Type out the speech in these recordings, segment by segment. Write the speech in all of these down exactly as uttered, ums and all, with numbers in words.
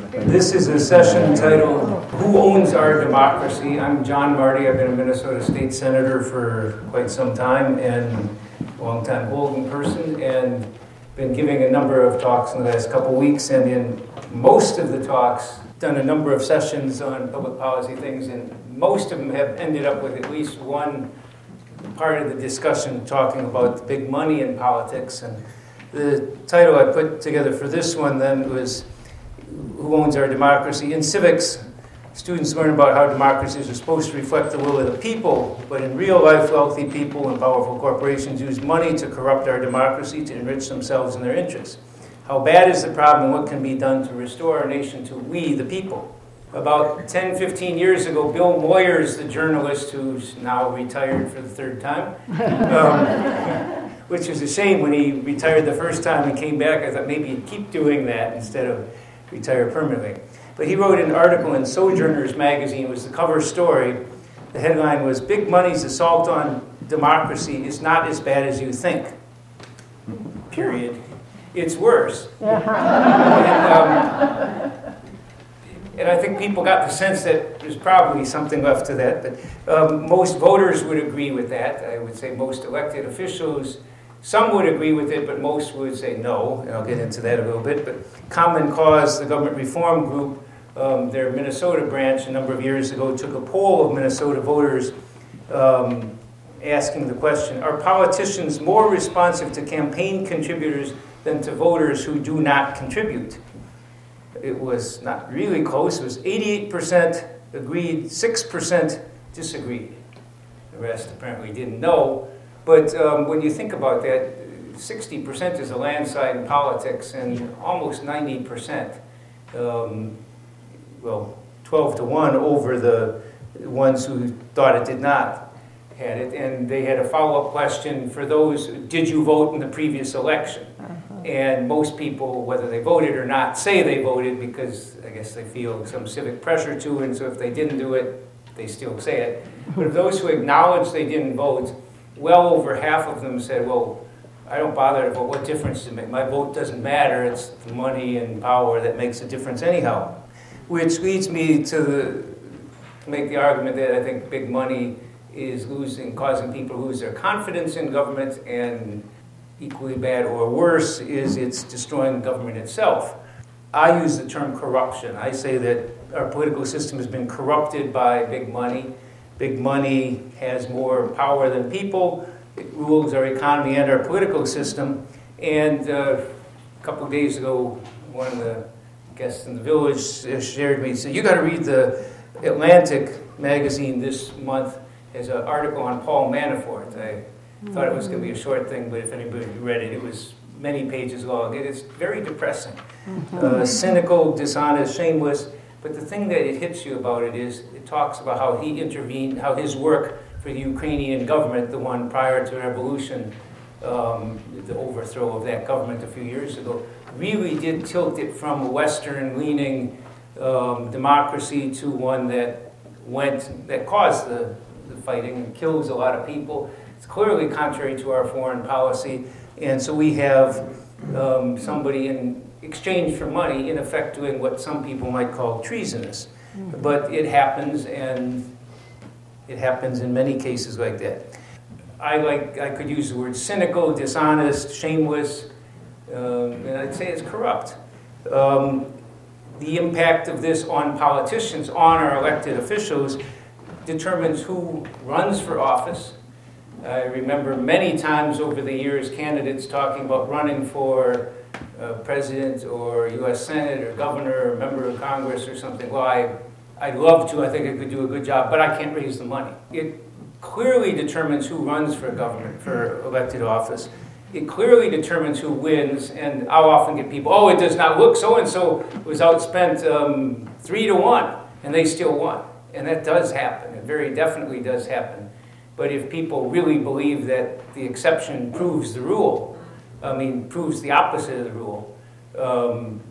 This is a session titled, Who Owns Our Democracy? I'm John Marty. I've been a Minnesota State Senator for quite some time and a long-time Holden person, and been giving a number of talks in the last couple weeks, and in most of the talks, done a number of sessions on public policy things, and most of them have ended up with at least one part of the discussion talking about the big money in politics. And the title I put together for this one then was Who Owns Our Democracy? In civics, students learn about how democracies are supposed to reflect the will of the people, but in real life, wealthy people and powerful corporations use money to corrupt our democracy to enrich themselves and their interests. How bad is the problem, and what can be done to restore our nation to we, the people? About ten, fifteen years ago, Bill Moyers, the journalist who's now retired for the third time, um, which is a shame. When he retired the first time and came back, I thought maybe he'd keep doing that instead of retire permanently. But he wrote an article in Sojourners magazine. It was the cover story. The headline was, Big Money's Assault on Democracy is Not as Bad as You Think. Period. It's worse. and, um, and I think people got the sense that there's probably something left to that. But um, most voters would agree with that. I would say most elected officials, some would agree with it, but most would say no. And I'll get into that a little bit. But Common Cause, the government reform group, um, their Minnesota branch a number of years ago took a poll of Minnesota voters um, asking the question, are politicians more responsive to campaign contributors than to voters who do not contribute? It was not really close. It was eighty-eight percent agreed, six percent disagreed. The rest apparently didn't know. But um, when you think about that, sixty percent is a landslide in politics, and almost ninety percent, um, well, twelve to one over the ones who thought it did not had it. And they had a follow-up question for those, did you vote in the previous election? Uh-huh. And most people, whether they voted or not, say they voted because I guess they feel some civic pressure to, and so if they didn't do it, they still say it. But of those who acknowledge they didn't vote, well over half of them said, well, I don't bother to vote. What difference does it make? My vote doesn't matter. It's the money and power that makes a difference anyhow. Which leads me to, the, to make the argument that I think big money is losing, causing people to lose their confidence in government, and equally bad or worse is it's destroying government itself. I use the term corruption. I say that our political system has been corrupted by big money. Big money has more power than people. It rules our economy and our political system. And uh, a couple of days ago, one of the guests in the village shared me, said, you got to read the Atlantic magazine this month. There's an article on Paul Manafort. I mm-hmm. thought it was going to be a short thing, but if anybody read it, it was many pages long. It is very depressing. Mm-hmm. Uh, cynical, dishonest, shameless. But the thing that it hits you about it is it talks about how he intervened, how his work for the Ukrainian government, the one prior to the revolution, um, the overthrow of that government a few years ago, really did tilt it from a Western-leaning um, democracy to one that went, that caused the, the fighting and kills a lot of people. It's clearly contrary to our foreign policy, and so we have um, somebody in exchange for money, in effect doing what some people might call treasonous. Mm-hmm. But it happens, and it happens in many cases like that. I like I could use the word cynical, dishonest, shameless, um, and I'd say it's corrupt. Um, the impact of this on politicians, on our elected officials, determines who runs for office. I remember many times over the years candidates talking about running for Uh, president or U S Senate or governor or member of Congress or something. Well, I, I'd love to. I think I could do a good job, but I can't raise the money. It clearly determines who runs for government, for elected office. It clearly determines who wins, and I'll often get people, oh, it does not look so-and-so was outspent um, three to one, and they still won. And that does happen. It very definitely does happen. But if people really believe that the exception proves the rule, I mean, proves the opposite of the rule. Um,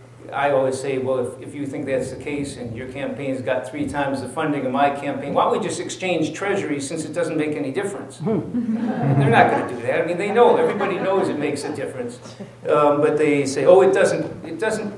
I always say, well, if, if you think that's the case and your campaign's got three times the funding of my campaign, why don't we just exchange treasuries since it doesn't make any difference? They're not going to do that. I mean, they know, everybody knows it makes a difference. Um, but they say, oh, it doesn't, it doesn't,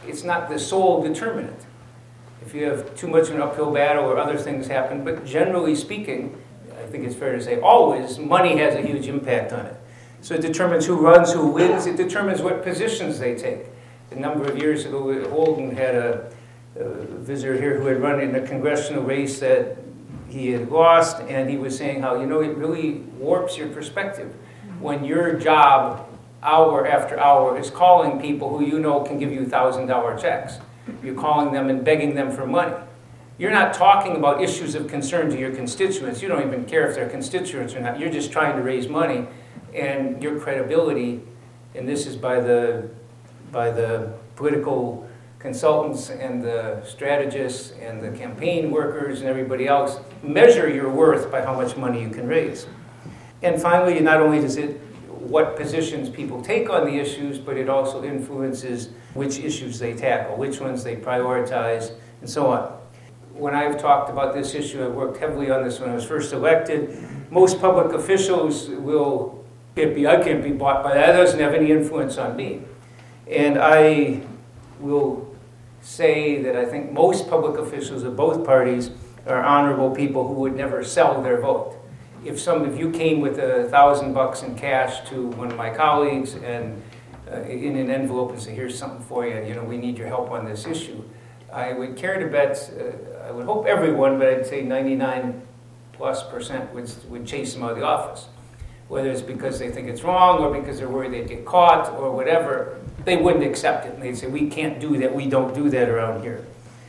it's not the sole determinant. If you have too much of an uphill battle or other things happen, but generally speaking, I think it's fair to say always, money has a huge impact on it. So it determines who runs, who wins, it determines what positions they take. A number of years ago, Holden had a, a visitor here who had run in a congressional race that he had lost, and he was saying how, you know, it really warps your perspective when your job, hour after hour, is calling people who you know can give you one thousand dollar checks. You're calling them and begging them for money. You're not talking about issues of concern to your constituents. You don't even care if they're constituents or not. You're just trying to raise money, and your credibility, and this is by the, by the political consultants and the strategists and the campaign workers and everybody else, measure your worth by how much money you can raise. And finally, not only does it what positions people take on the issues, but it also influences which issues they tackle, which ones they prioritize, and so on. When I've talked about this issue, I worked heavily on this when I was first elected. Most public officials will, can't be, I can't be bought by that. That doesn't have any influence on me. And I will say that I think most public officials of both parties are honorable people who would never sell their vote. If some of you came with a thousand bucks in cash to one of my colleagues and uh, in an envelope and say, here's something for you, you know, we need your help on this issue, I would care to bet, uh, I would hope everyone, but I'd say ninety-nine plus percent would, would chase them out of the office. Whether it's because they think it's wrong or because they're worried they'd get caught or whatever, they wouldn't accept it. And they'd say, we can't do that, we don't do that around here.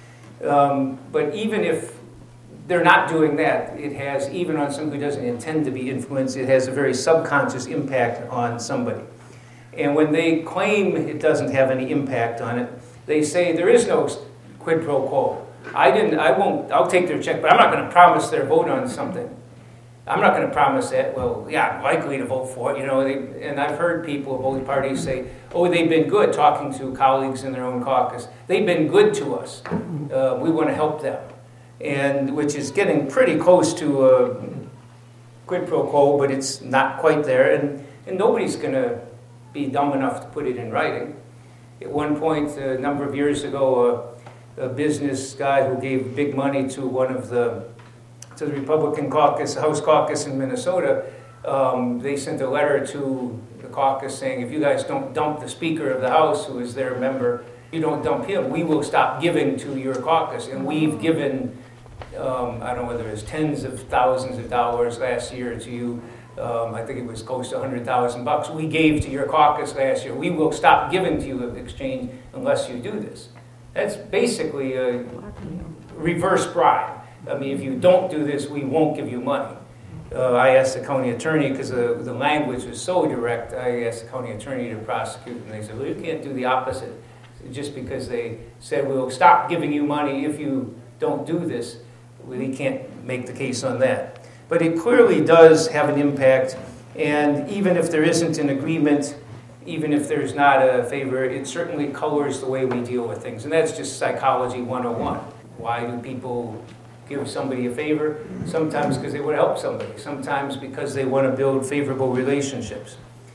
Um, but even if they're not doing that, it has, even on someone who doesn't intend to be influenced, it has a very subconscious impact on somebody. And when they claim it doesn't have any impact on it, they say there is no quid pro quo. I didn't, I won't, I'll take their check, but I'm not going to promise their vote on something. I'm not going to promise that, well, yeah, I'm likely to vote for it, you know. They, and I've heard people of both parties say, oh, they've been good, talking to colleagues in their own caucus. They've been good to us. Uh, we want to help them. And which is getting pretty close to a quid pro quo, but it's not quite there. And, and nobody's going to be dumb enough to put it in writing. At one point, a number of years ago, a, a business guy who gave big money to one of the, to the Republican caucus, House caucus in Minnesota, um, they sent a letter to the caucus saying, if you guys don't dump the Speaker of the House, who is their member, you don't dump him, we will stop giving to your caucus. And we've given Um, I don't know whether it was tens of thousands of dollars last year to you. Um, I think it was close to one hundred thousand bucks. We gave to your caucus last year. We will stop giving to you in exchange unless you do this. That's basically a reverse bribe. I mean, if you don't do this, we won't give you money. Uh, I asked the county attorney, because the, the language was so direct, I asked the county attorney to prosecute, and they said, well, you can't do the opposite. Just because they said, we'll stop giving you money if you don't do this, we can't make the case on that. But it clearly does have an impact, and even if there isn't an agreement, even if there's not a favor, it certainly colors the way we deal with things. And that's just psychology one oh one. Why do people give somebody a favor? Sometimes because they want to help somebody. Sometimes because they want to build favorable relationships.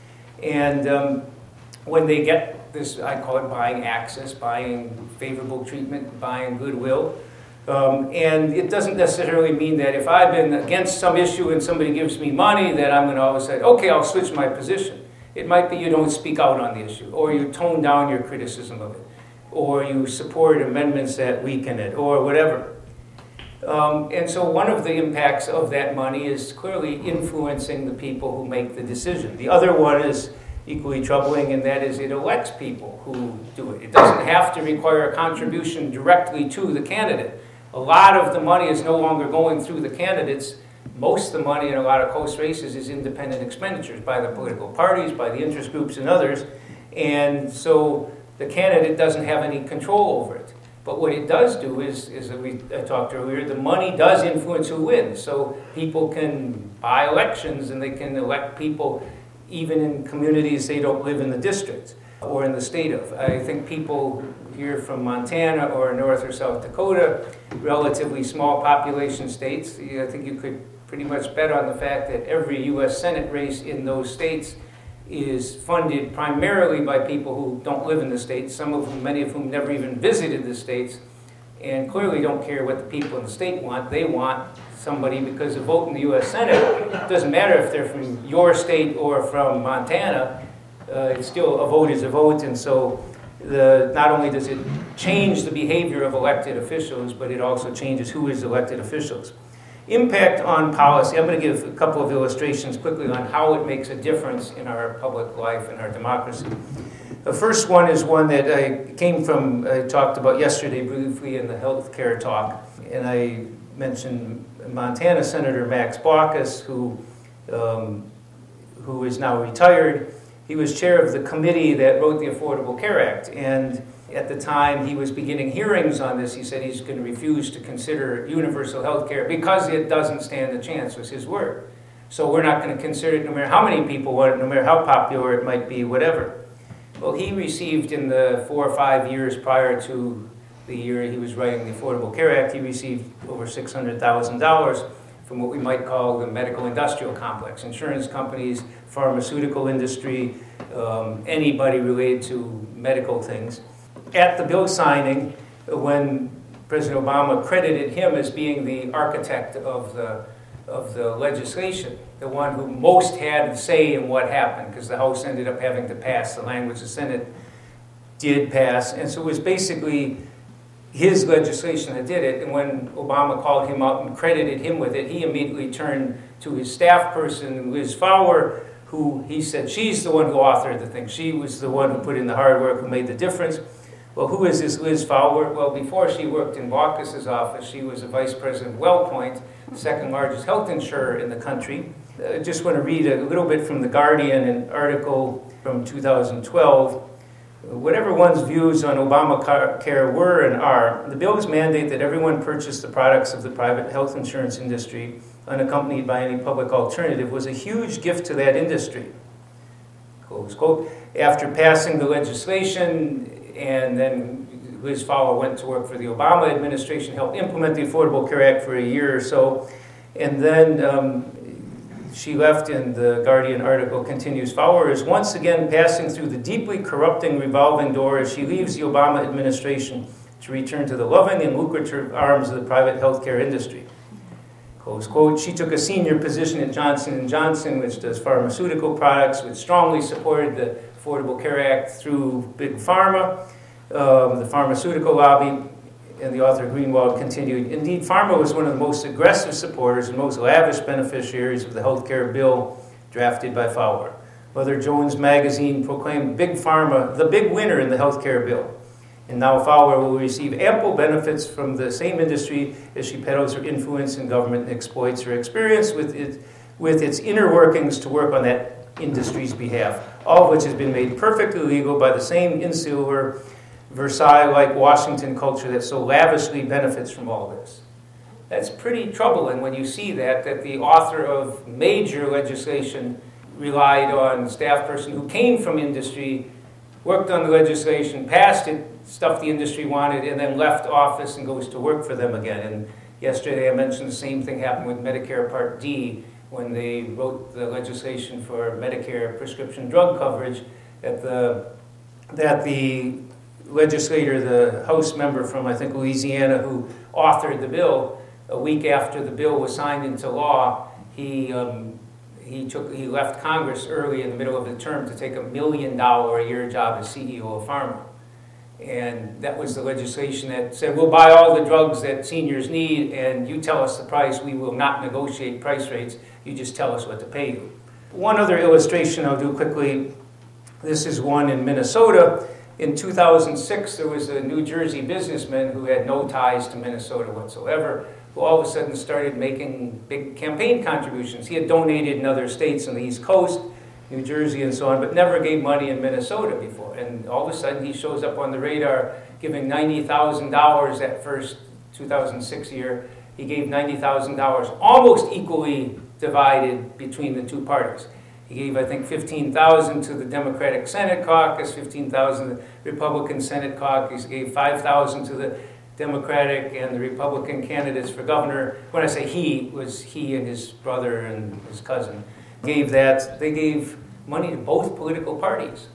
And um, when they get this, I call it buying access, buying favorable treatment, buying goodwill. Um, and it doesn't necessarily mean that if I've been against some issue and somebody gives me money, that I'm going to always say, okay, I'll switch my position. It might be you don't speak out on the issue, or you tone down your criticism of it, or you support amendments that weaken it, or whatever. Um, and so one of the impacts of that money is clearly influencing the people who make the decision. The other one is equally troubling, and that is it elects people who do it. It doesn't have to require a contribution directly to the candidate. A lot of the money is no longer going through the candidates. Most of the money in a lot of close races is independent expenditures by the political parties, by the interest groups and others. And so the candidate doesn't have any control over it. But what it does do is, as we I talked earlier, the money does influence who wins. So people can buy elections and they can elect people even in communities they don't live in the district or in the state of. I think people here from Montana or North or South Dakota, relatively small population states, I think you could pretty much bet on the fact that every U S Senate race in those states is funded primarily by people who don't live in the states, some of whom, many of whom never even visited the states, and clearly don't care what the people in the state want. They want somebody, because a vote in the U S Senate, it doesn't matter if they're from your state or from Montana, uh, it's still a vote is a vote, and so the, not only does it change the behavior of elected officials, but it also changes who is elected officials. Impact on policy. I'm going to give a couple of illustrations quickly on how it makes a difference in our public life and our democracy. The first one is one that I came from, I talked about yesterday briefly in the healthcare talk, and I mentioned Montana Senator Max Baucus, who, um, who is now retired. He was chair of the committee that wrote the Affordable Care Act, and at the time he was beginning hearings on this, he said he's going to refuse to consider universal health care because it doesn't stand a chance, was his word. So we're not going to consider it no matter how many people want it, no matter how popular it might be, whatever. Well, he received in the four or five years prior to the year he was writing the Affordable Care Act, he received over six hundred thousand dollars from what we might call the medical industrial complex, insurance companies, pharmaceutical industry, um, anybody related to medical things. At the bill signing, when President Obama credited him as being the architect of the, of the legislation, the one who most had a say in what happened, because the House ended up having to pass the language the Senate did pass, and so it was basically his legislation that did it. And when Obama called him up and credited him with it, he immediately turned to his staff person, Liz Fowler, who he said, she's the one who authored the thing. She was the one who put in the hard work, who made the difference. Well, who is this Liz Fowler? Well, before she worked in Baucus's office, she was a vice president of WellPoint, the second largest health insurer in the country. I just want to read a little bit from The Guardian, an article from two thousand twelve. Whatever one's views on Obamacare were and are, the bills mandate that everyone purchase the products of the private health insurance industry unaccompanied by any public alternative was a huge gift to that industry. Close quote. After passing the legislation, and then Liz Fowler went to work for the Obama administration, helped implement the Affordable Care Act for a year or so, and then um, she left, and the Guardian article continues, Fowler is once again passing through the deeply corrupting revolving door as she leaves the Obama administration to return to the loving and lucrative arms of the private healthcare industry. Close quote. She took a senior position at Johnson and Johnson, which does pharmaceutical products, which strongly supported the Affordable Care Act through Big Pharma, um, the pharmaceutical lobby, and the author Greenwald continued, indeed, Pharma was one of the most aggressive supporters and most lavish beneficiaries of the health care bill drafted by Fowler. Mother Jones magazine proclaimed Big Pharma the big winner in the health care bill. And now Fowler will receive ample benefits from the same industry as she peddles her influence in government and exploits her experience with, it, with its inner workings to work on that industry's behalf, all of which has been made perfectly legal by the same insular Versailles-like Washington culture that so lavishly benefits from all this. That's pretty troubling when you see that, that the author of major legislation relied on a staff person who came from industry, worked on the legislation, passed it, stuff the industry wanted, and then left office and goes to work for them again. And yesterday I mentioned the same thing happened with Medicare Part D when they wrote the legislation for Medicare prescription drug coverage, that the, that the legislator, the House member from, I think, Louisiana, who authored the bill, a week after the bill was signed into law, he um, he took he left Congress early in the middle of the term to take a million dollar a year job as C E O of Pharma. And that was the legislation that said, we'll buy all the drugs that seniors need, and you tell us the price. We will not negotiate price rates. You just tell us what to pay you. One other illustration I'll do quickly. This is one in Minnesota. In two thousand six, there was a New Jersey businessman who had no ties to Minnesota whatsoever, who all of a sudden started making big campaign contributions. He had donated in other states on the East Coast, New Jersey and so on, but never gave money in Minnesota before. And all of a sudden, he shows up on the radar giving ninety thousand dollars that first two thousand six year. He gave ninety thousand dollars, almost equally divided between the two parties. He gave, I think, fifteen thousand dollars to the Democratic Senate caucus, fifteen thousand dollars to the Republican Senate caucus. He gave five thousand dollars to the Democratic and the Republican candidates for governor. When I say he, it was he and his brother and his cousin. Gave that. They gave money to both political parties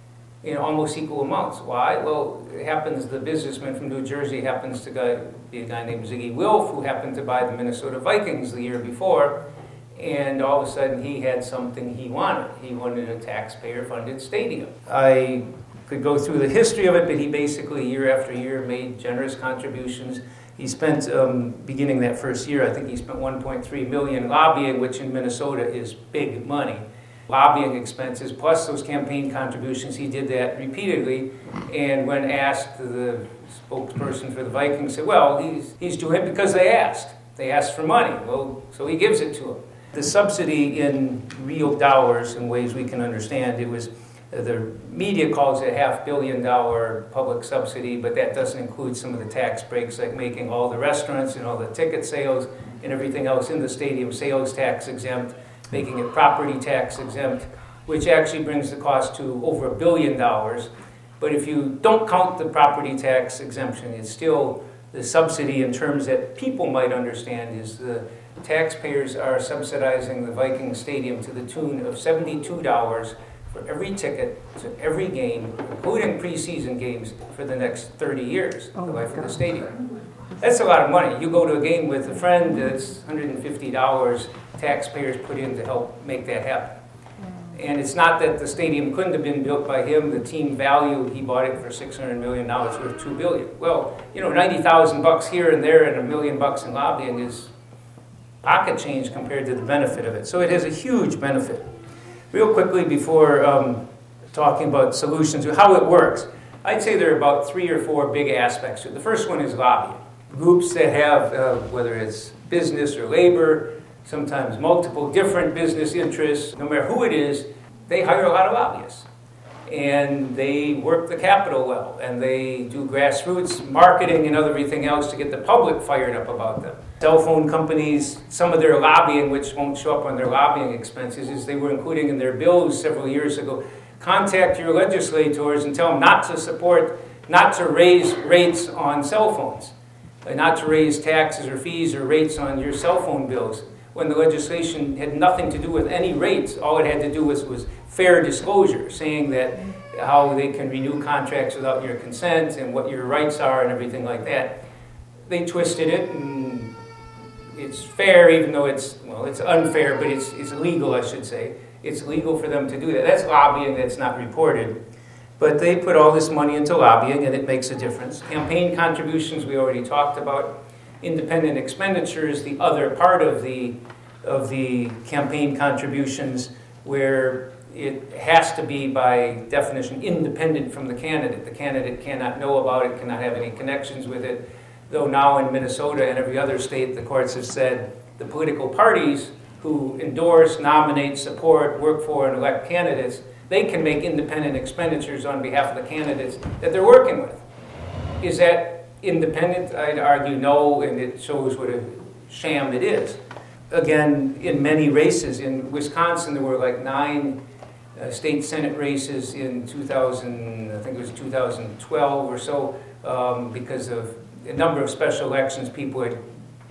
in almost equal amounts. Why? Well, it happens the businessman from New Jersey happens to be a guy named Ziggy Wilf, who happened to buy the Minnesota Vikings the year before, and all of a sudden he had something he wanted. He wanted a taxpayer-funded stadium. I could go through the history of it, but he basically, year after year, made generous contributions. He spent, um, beginning that first year, I think he spent one point three million dollars lobbying, which in Minnesota is big money. Lobbying expenses, plus those campaign contributions, he did that repeatedly. And when asked, the spokesperson for the Vikings said, well, he's, he's doing it because they asked. They asked for money, well, so he gives it to them. The subsidy in real dollars, in ways we can understand, it was, the media calls it a half billion dollar public subsidy, but that doesn't include some of the tax breaks, like making all the restaurants and all the ticket sales and everything else in the stadium sales tax exempt, making it property tax exempt, which actually brings the cost to over a billion dollars. But if you don't count the property tax exemption, it's still the subsidy in terms that people might understand is the taxpayers are subsidizing the Viking Stadium to the tune of seventy-two dollars for every ticket to every game, including preseason games, for the next thirty years, oh the life of the stadium. That's a lot of money. You go to a game with a friend, it's one hundred fifty dollars taxpayers put in to help make that happen. And it's not that the stadium couldn't have been built by him. The team value, he bought it for six hundred million dollars, worth two billion dollars. Well, you know, ninety thousand bucks here and there and a million bucks in lobbying is pocket change compared to the benefit of it. So it has a huge benefit. Real quickly before um, talking about solutions, or how it works, I'd say there are about three or four big aspects to it. The first one is lobbying. Groups that have, uh, whether it's business or labor, sometimes multiple different business interests, no matter who it is, they hire a lot of lobbyists. And they work the Capitol well, and they do grassroots marketing and everything else to get the public fired up about them. Cell phone companies, some of their lobbying, which won't show up on their lobbying expenses, is they were including in their bills several years ago, contact your legislators and tell them not to support, not to raise rates on cell phones, not to raise taxes or fees or rates on your cell phone bills, when the legislation had nothing to do with any rates. All it had to do with was fair disclosure, saying that how they can renew contracts without your consent and what your rights are and everything like that. They twisted it, and it's fair, even though it's, well, it's unfair, but it's, it's legal, I should say. It's legal for them to do that. That's lobbying that's not reported. But they put all this money into lobbying, and it makes a difference. Campaign contributions, we already talked about. Independent expenditures, the other part of the of the campaign contributions, where it has to be by definition independent from the candidate. The candidate cannot know about it, cannot have any connections with it. Though now in Minnesota and every other state, the courts have said the political parties who endorse, nominate, support, work for, and elect candidates, they can make independent expenditures on behalf of the candidates that they're working with. Is that independent? I'd argue no, and it shows what a sham it is. Again, in many races, in Wisconsin, there were like nine uh, state Senate races in two thousand, I think it was two thousand twelve or so, um, because of a number of special elections. People had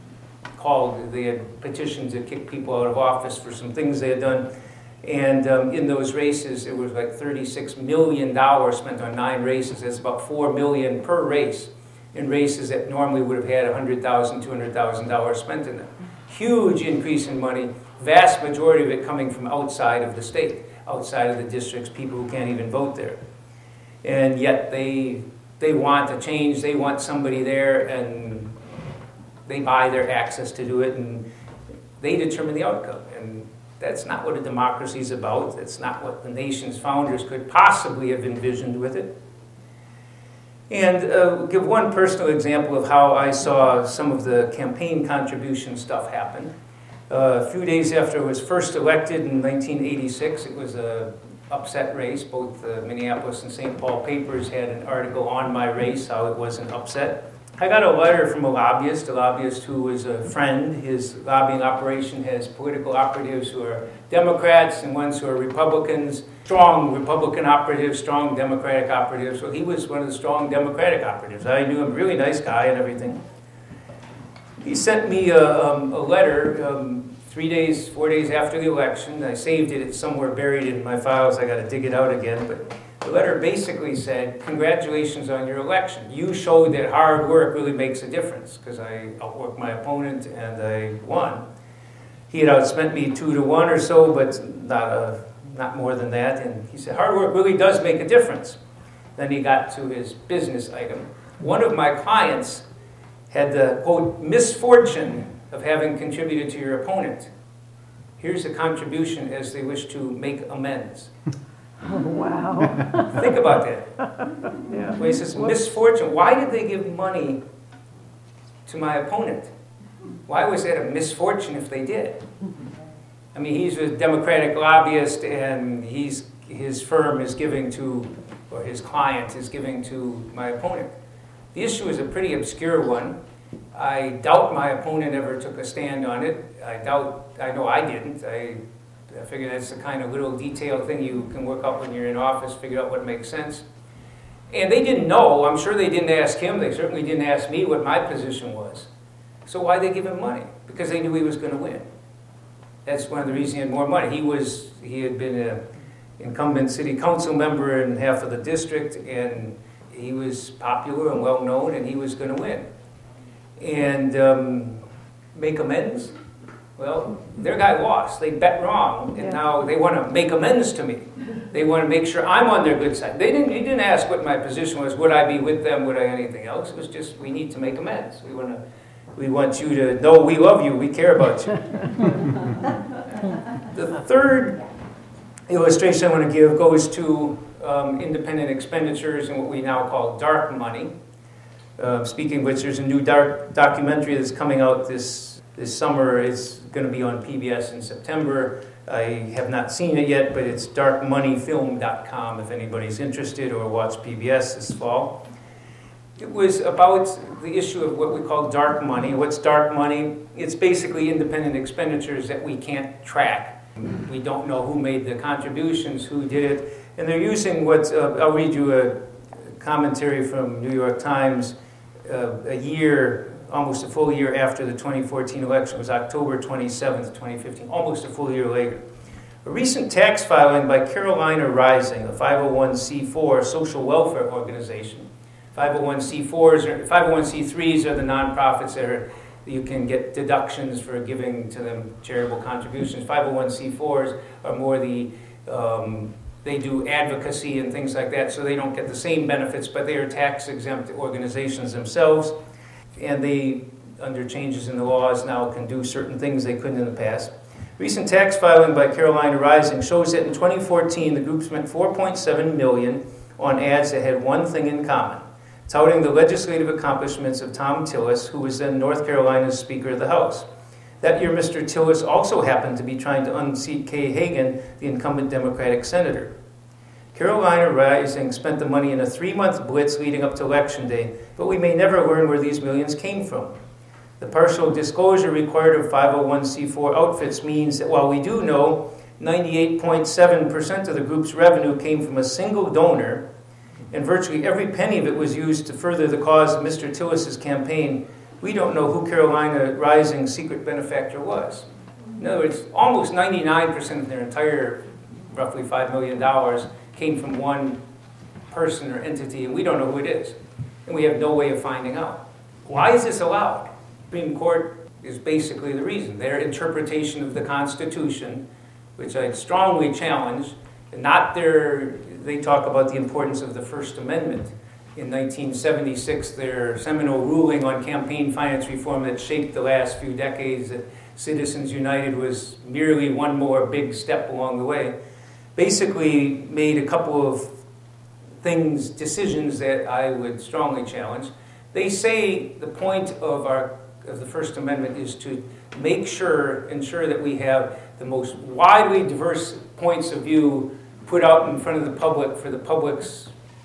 called, they had petitions that kicked people out of office for some things they had done. And um, in those races, it was like thirty-six million dollars spent on nine races. That's about four million dollars per race, in races that normally would have had one hundred thousand dollars, two hundred thousand dollars spent in them. Huge increase in money, vast majority of it coming from outside of the state, outside of the districts, people who can't even vote there. And yet they, they want a change, they want somebody there, and they buy their access to do it, and they determine the outcome. And that's not what a democracy is about. That's not what the nation's founders could possibly have envisioned with it. And uh, give one personal example of how I saw some of the campaign contribution stuff happen. Uh, a few days after I was first elected in nineteen eighty-six, it was an upset race. Both the Minneapolis and Saint Paul papers had an article on my race, how it was an upset. I got a letter from a lobbyist, a lobbyist who was a friend. His lobbying operation has political operatives who are Democrats and ones who are Republicans, strong Republican operatives, strong Democratic operatives. So he was one of the strong Democratic operatives. I knew him, really nice guy and everything. He sent me a, um, a letter um, three days, four days after the election. I saved it. It's somewhere buried in my files. I got to dig it out again. But the letter basically said, congratulations on your election. You showed that hard work really makes a difference, because I outworked my opponent and I won. He had outspent me two to one or so, but not, a, not more than that. And he said, hard work really does make a difference. Then he got to his business item. One of my clients had the, quote, misfortune of having contributed to your opponent. Here's a contribution as they wish to make amends. Oh, wow. Think about that. Yeah. Well, he says, misfortune. Why did they give money to my opponent? Why was that a misfortune if they did? I mean, he's a Democratic lobbyist, and he's, his firm is giving to, or his client is giving to my opponent. The issue is a pretty obscure one. I doubt my opponent ever took a stand on it. I doubt, I know I didn't. I, I figure that's the kind of little detail thing you can work out when you're in office, figure out what makes sense. And they didn't know. I'm sure they didn't ask him. They certainly didn't ask me what my position was. So why'd they give him money? Because they knew he was going to win. That's one of the reasons he had more money. He was, he had been an incumbent city council member in half of the district, and he was popular and well known, and he was going to win. And um, make amends? Well, their guy lost. They bet wrong, and yeah. now they want to make amends to me. They want to make sure I'm on their good side. They didn't, he didn't ask what my position was. Would I be with them? Would I anything else? It was just, we need to make amends. We want to, we want you to know we love you. We care about you. The third illustration I want to give goes to um, independent expenditures and what we now call dark money. Uh, speaking of which, there's a new dark documentary that's coming out this, this summer. It's going to be on P B S in September. I have not seen it yet, but it's dark money film dot com if anybody's interested, or watch P B S this fall. It was about the issue of what we call dark money. What's dark money? It's basically independent expenditures that we can't track. We don't know who made the contributions, who did it. And they're using what, uh, I'll read you a commentary from New York Times. Uh, a year, almost a full year after the twenty fourteen election, it was October twenty-seventh, twenty fifteen, almost a full year later. A recent tax filing by Carolina Rising, a five oh one c four social welfare organization. five oh one c fours, or five oh one c threes are the nonprofits that are, you can get deductions for giving to them charitable contributions. five oh one c fours are more the, um, they do advocacy and things like that, so they don't get the same benefits, but they are tax-exempt organizations themselves, and they, under changes in the laws now, can do certain things they couldn't in the past. Recent tax filing by Carolina Rising shows that in twenty fourteen, the group spent four point seven million dollars on ads that had one thing in common: touting the legislative accomplishments of Thom Tillis, who was then North Carolina's Speaker of the House. That year, Mister Tillis also happened to be trying to unseat Kay Hagan, the incumbent Democratic senator. Carolina Rising spent the money in a three-month blitz leading up to Election Day, but we may never learn where these millions came from. The partial disclosure required of five oh one c four outfits means that while we do know ninety-eight point seven percent of the group's revenue came from a single donor, and virtually every penny of it was used to further the cause of Mister Tillis' campaign, we don't know who Carolina Rising's secret benefactor was. In other words, almost ninety-nine percent of their entire, roughly five million dollars, came from one person or entity, and we don't know who it is. And we have no way of finding out. Why is this allowed? Supreme Court is basically the reason. Their interpretation of the Constitution, which I strongly challenge, not their, they talk about the importance of the First Amendment. In nineteen seventy-six, their seminal ruling on campaign finance reform that shaped the last few decades, that Citizens United was merely one more big step along the way, basically made a couple of things, decisions that I would strongly challenge. They say the point of our of the First Amendment is to make sure, ensure that we have the most widely diverse points of view put out in front of the public for the public's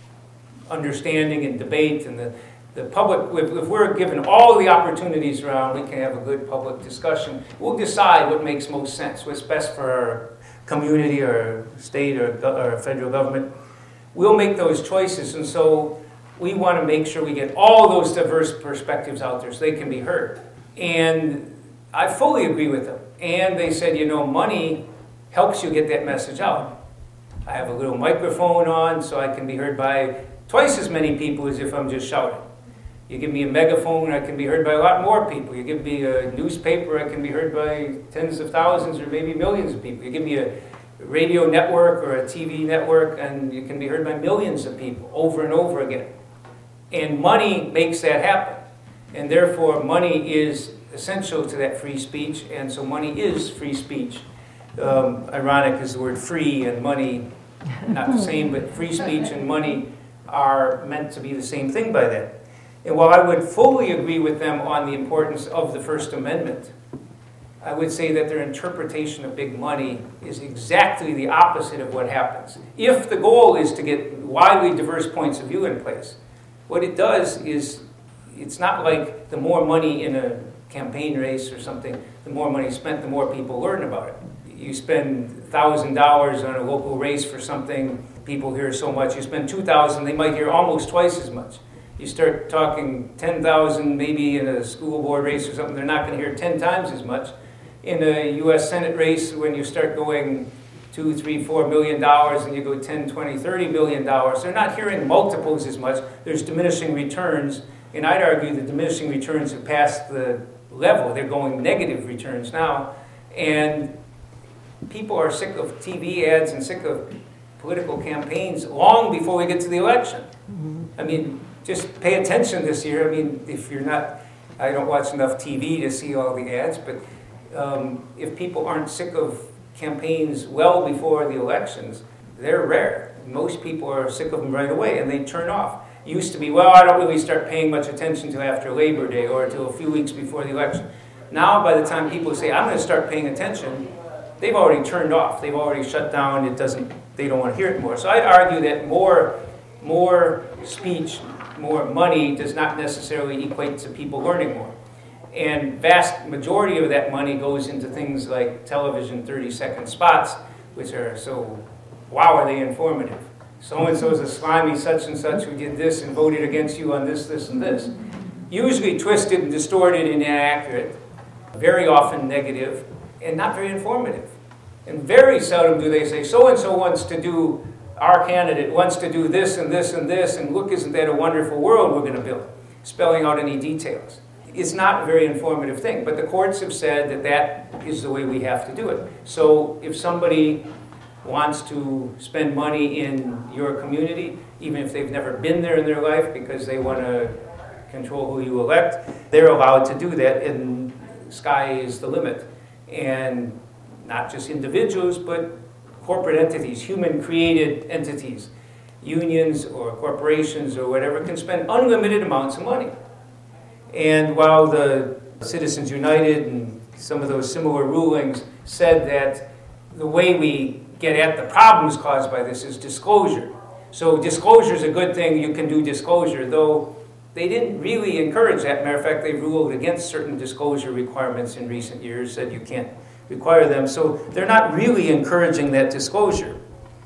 understanding and debate, and the, the public, if, if we're given all the opportunities around, we can have a good public discussion. We'll decide what makes most sense, what's best for our community or state or, or federal government. We'll make those choices, and so we want to make sure we get all those diverse perspectives out there so they can be heard. And I fully agree with them. And they said, you know, money helps you get that message out. I have a little microphone on so I can be heard by twice as many people as if I'm just shouting. You give me a megaphone, I can be heard by a lot more people. You give me a newspaper, I can be heard by tens of thousands or maybe millions of people. You give me a radio network or a T V network, and you can be heard by millions of people over and over again. And money makes that happen. And therefore, money is essential to that free speech, and so money is free speech. Um, ironic is the word free and money, not the same, but free speech and money are meant to be the same thing by that. And while I would fully agree with them on the importance of the First Amendment, I would say that their interpretation of big money is exactly the opposite of what happens. If the goal is to get widely diverse points of view in place, what it does is, it's not like the more money in a campaign race or something, the more money spent, the more people learn about it. You spend one thousand dollars on a local race for something, people hear so much. You spend two thousand dollars, they might hear almost twice as much. You start talking ten thousand maybe in a school board race or something, they're not going to hear ten times as much. In a U S Senate race, when you start going two, three, four million dollars and you go ten, twenty, thirty billion dollars, they're not hearing multiples as much. There's diminishing returns, and I'd argue the diminishing returns have passed the level. They're going negative returns now, and people are sick of T V ads and sick of political campaigns long before we get to the election. Mm-hmm. I mean, just pay attention this year. I mean, if you're not, I don't watch enough T V to see all the ads, but um, if people aren't sick of campaigns well before the elections, they're rare. Most people are sick of them right away, and they turn off. It used to be, well, I don't really start paying much attention until after Labor Day or until a few weeks before the election. Now, by the time people say, I'm going to start paying attention, they've already turned off. They've already shut down. It doesn't. They don't want to hear it more. So I'd argue that more, more speech, more money does not necessarily equate to people learning more. And vast majority of that money goes into things like television thirty-second spots, which are so, wow, are they informative. So-and-so is a slimy such and such who did this and voted against you on this, this, and this. Usually twisted and distorted and inaccurate, very often negative, and not very informative. And very seldom do they say, so-and-so wants to do, our candidate wants to do this and this and this, and look, isn't that a wonderful world we're going to build, spelling out any details. It's not a very informative thing, but the courts have said that that is the way we have to do it. So if somebody wants to spend money in your community, even if they've never been there in their life because they want to control who you elect, they're allowed to do that, and sky is the limit. And not just individuals, but corporate entities, human-created entities, unions or corporations or whatever, can spend unlimited amounts of money. And while the Citizens United and some of those similar rulings said that the way we get at the problems caused by this is disclosure. So disclosure is a good thing. You can do disclosure, though they didn't really encourage that. Matter of fact, they've ruled against certain disclosure requirements in recent years, said you can't require them. So they're not really encouraging that disclosure.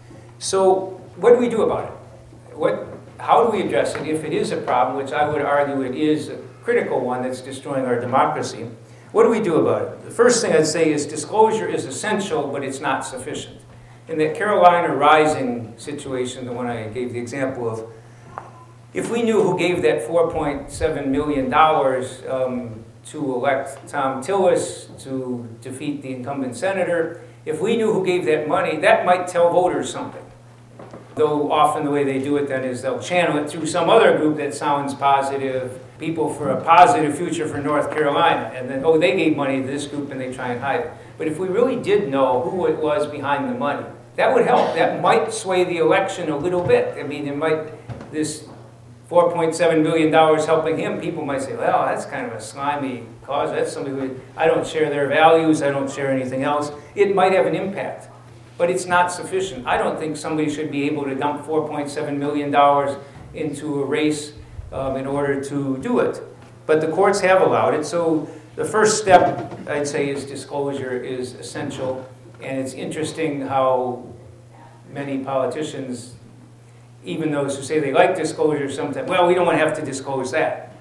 So what do we do about it? What, how do we address it if it is a problem, which I would argue it is a critical one that's destroying our democracy? What do we do about it? The first thing I'd say is disclosure is essential, but it's not sufficient. In that Carolina Rising situation, the one I gave the example of, if we knew who gave that four point seven million dollars um, to elect Thom Tillis to defeat the incumbent senator, if we knew who gave that money, that might tell voters something. Though often the way they do it then is they'll channel it through some other group that sounds positive, people for a positive future for North Carolina, and then, oh, they gave money to this group and they try and hide it. But if we really did know who it was behind the money, that would help. That might sway the election a little bit. I mean, it might, this four point seven billion dollars helping him, people might say, well, that's kind of a slimy cause. That's somebody who, I don't share their values, I don't share anything else. It might have an impact, but it's not sufficient. I don't think somebody should be able to dump four point seven million dollars into a race um, in order to do it. But the courts have allowed it, so the first step, I'd say, is disclosure is essential. And it's interesting how many politicians, even those who say they like disclosure, sometimes, well, we don't want to have to disclose that.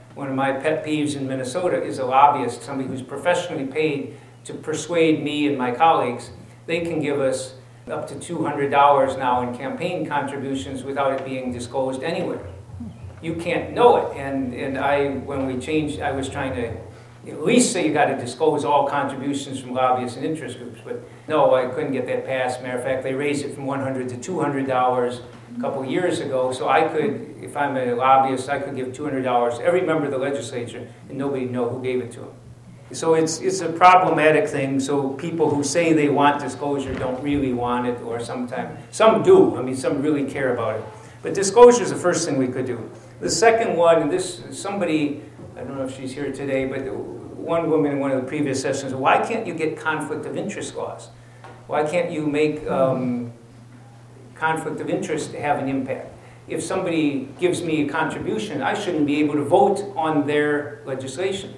one of my pet peeves in Minnesota is a lobbyist, somebody who's professionally paid to persuade me and my colleagues. They can give us up to two hundred dollars now in campaign contributions without it being disclosed anywhere. You can't know it. And, and I, when we changed, I was trying to at least say you got to disclose all contributions from lobbyists and interest groups. But no, I couldn't get that passed. Matter of fact, they raised it from one hundred dollars to two hundred dollars a couple of years ago. So I could, if I'm a lobbyist, I could give two hundred dollars to every member of the legislature and nobody would know who gave it to them. So it's it's a problematic thing. So people who say they want disclosure don't really want it, or sometimes, some do. I mean, some really care about it. But disclosure is the first thing we could do. The second one, and this, somebody, I don't know if she's here today, but one woman in one of the previous sessions, why can't you get conflict of interest laws? Why can't you make um, conflict of interest have an impact? If somebody gives me a contribution, I shouldn't be able to vote on their legislation.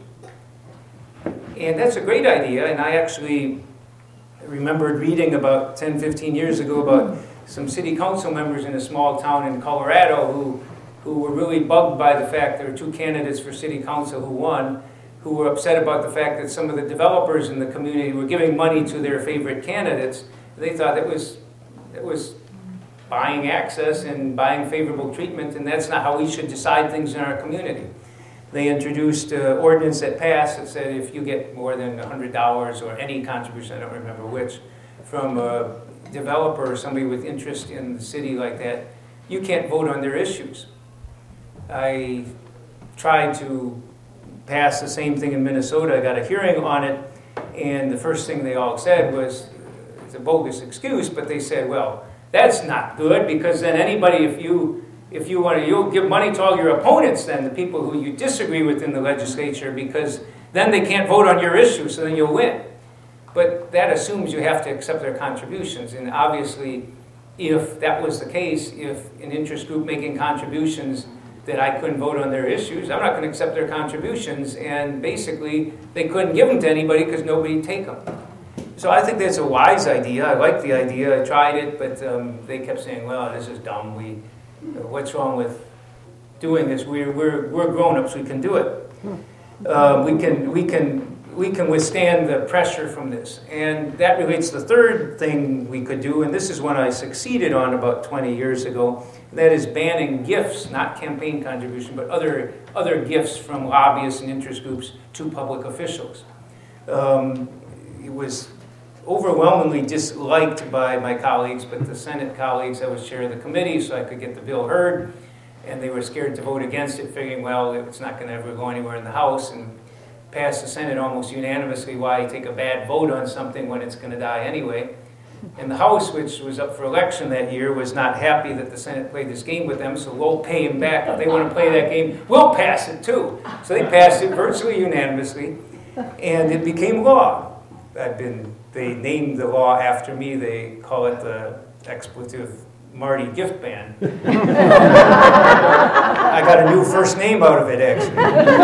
And that's a great idea, and I actually remembered reading about ten, fifteen years ago about some city council members in a small town in Colorado who, who were really bugged by the fact there were two candidates for city council who won, who were upset about the fact that some of the developers in the community were giving money to their favorite candidates. They thought it was, it was buying access and buying favorable treatment, and that's not how we should decide things in our community. They introduced an ordinance that passed that said if you get more than one hundred dollars or any contribution, I don't remember which, from a developer or somebody with interest in the city like that, you can't vote on their issues. I tried to pass the same thing in Minnesota. I got a hearing on it, and the first thing they all said was, it's a bogus excuse, but they said, well, that's not good, because then anybody, if you If you want to, you'll give money to all your opponents then, the people who you disagree with in the legislature, because then they can't vote on your issue, so then you'll win. But that assumes you have to accept their contributions. And obviously, if that was the case, if an interest group making contributions that I couldn't vote on their issues, I'm not going to accept their contributions. And basically, they couldn't give them to anybody because nobody would take them. So I think that's a wise idea. I like the idea. I tried it, but um, they kept saying, well, this is dumb. We... What's wrong with doing this? We're we're we're grown-ups. We can do it. Uh, we can we can we can withstand the pressure from this, and that relates to the third thing we could do. And this is one I succeeded on about twenty years ago. That is banning gifts, not campaign contribution, but other other gifts from lobbyists and interest groups to public officials. Um, it was overwhelmingly disliked by my colleagues, but the Senate colleagues, I was chair of the committee, so I could get the bill heard, and they were scared to vote against it, figuring, well, it's not going to ever go anywhere in the House, and passed the Senate almost unanimously. Why take a bad vote on something when it's going to die anyway? And the House, which was up for election that year, was not happy that the Senate played this game with them, so we'll pay them back. If they want to play that game, we'll pass it too. So they passed it virtually unanimously, and it became law. I've been, they named the law after me. They call it the expletive Marty gift ban. I got a new first name out of it, actually.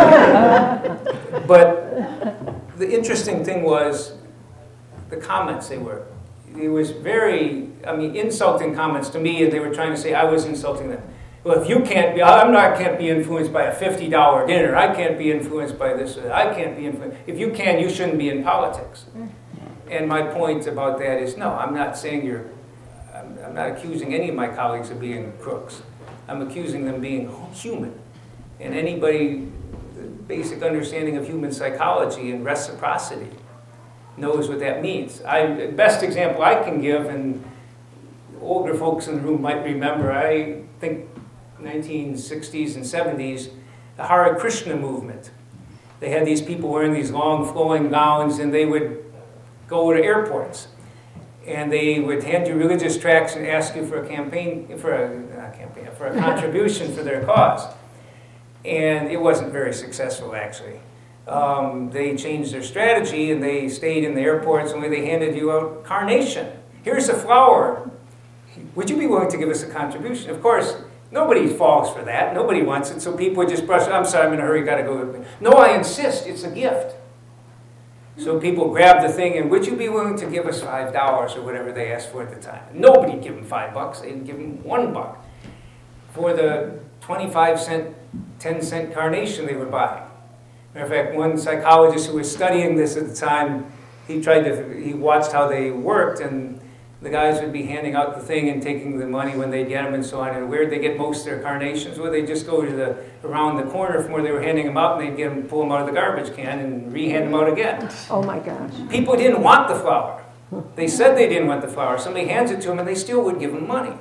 But the interesting thing was the comments they were. It was very, I mean, insulting comments to me, and they were trying to say I was insulting them. Well, if you can't be, I'm not, can't be influenced by a fifty dollar dinner. I can't be influenced by this. I can't be influenced. If you can, you shouldn't be in politics. And my point about that is, no, I'm not saying you're, I'm, I'm not accusing any of my colleagues of being crooks. I'm accusing them of being human. And anybody, the basic understanding of human psychology and reciprocity knows what that means. I, the best example I can give, and older folks in the room might remember, I think nineteen sixties and seventies, the Hare Krishna movement. They had these people wearing these long flowing gowns, and they would go to airports, and they would hand you religious tracts and ask you for a campaign, for a not campaign, for a contribution for their cause. And it wasn't very successful, actually. Um, they changed their strategy, and they stayed in the airports, and they handed you a carnation. Here's a flower. Would you be willing to give us a contribution? Of course, nobody falls for that. Nobody wants it, so people would just brush it. I'm sorry, I'm in a hurry, got to go with me. No, I insist. It's a gift. So people grab the thing, and would you be willing to give us five dollars or whatever they asked for at the time? Nobody would give them five bucks. They'd give them one buck. For the twenty-five cent ten cent carnation they were buying. Matter of fact, one psychologist who was studying this at the time, he tried to, he watched how they worked, and the guys would be handing out the thing and taking the money when they'd get them and so on. And where'd they get most of their carnations? Well, they'd just go to the, around the corner from where they were handing them out, and they'd get them, pull them out of the garbage can and re-hand them out again. Oh my gosh. People didn't want the flower. They said they didn't want the flower. Somebody hands it to them and they still would give them money.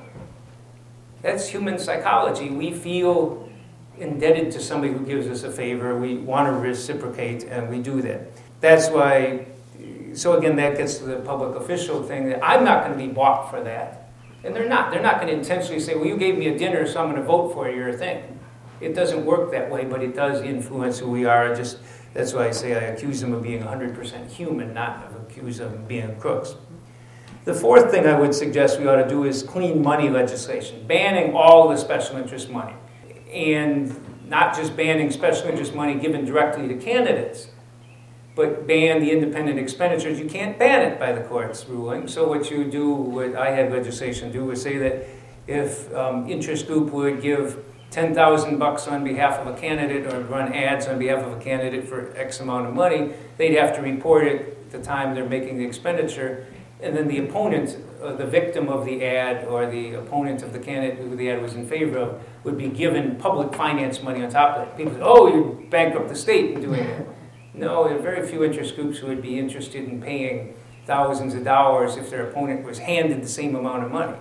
That's human psychology. We feel indebted to somebody who gives us a favor. We want to reciprocate, and we do that. That's why, so again, that gets to the public official thing. That I'm not going to be bought for that. And they're not. They're not going to intentionally say, well, you gave me a dinner, so I'm going to vote for your thing. It doesn't work that way, but it does influence who we are. Just that's why I say I accuse them of being one hundred percent human, not of accuse them of being crooks. The fourth thing I would suggest we ought to do is clean money legislation, banning all the special interest money. And not just banning special interest money given directly to candidates, but ban the independent expenditures. You can't ban it by the court's ruling. So what you do, what I had legislation do, was say that if um, interest group would give ten thousand bucks on behalf of a candidate or run ads on behalf of a candidate for X amount of money, they'd have to report it at the time they're making the expenditure. And then the opponent, uh, the victim of the ad, or the opponent of the candidate who the ad was in favor of, would be given public finance money on top of it. People say, oh, you bankrupt the state in doing that. No, there are very few interest groups who would be interested in paying thousands of dollars if their opponent was handed the same amount of money.